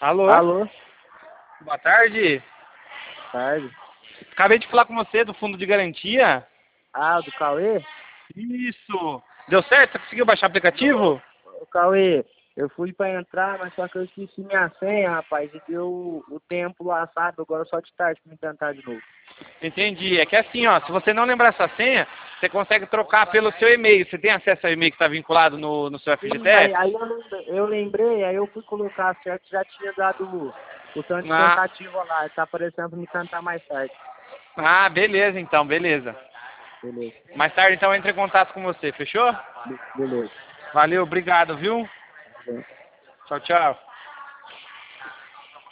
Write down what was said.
Alô? Alô? Boa tarde. Tarde. Acabei de falar com você do fundo de garantia. Ah, do Cauê? Isso. Deu certo? Você conseguiu baixar o aplicativo? Ô, Cauê, eu fui pra entrar, mas só que eu esqueci minha senha, rapaz, e deu o tempo lá, sabe? Agora só de tarde pra me tentar de novo. Entendi. É que assim, ó, se você não lembrar essa senha, você consegue trocar pelo seu e-mail. Você tem acesso ao e-mail que está vinculado no seu Sim, mas FGTS? aí eu lembrei, aí eu fui colocar certo, já tinha dado o tanto de Ah, tentativa lá, tá aparecendo pra me tentar mais tarde. beleza então, beleza. Beleza, Mais tarde então eu entro em contato com você, fechou? beleza. Valeu, obrigado, viu? Beleza. Tchau, tchau.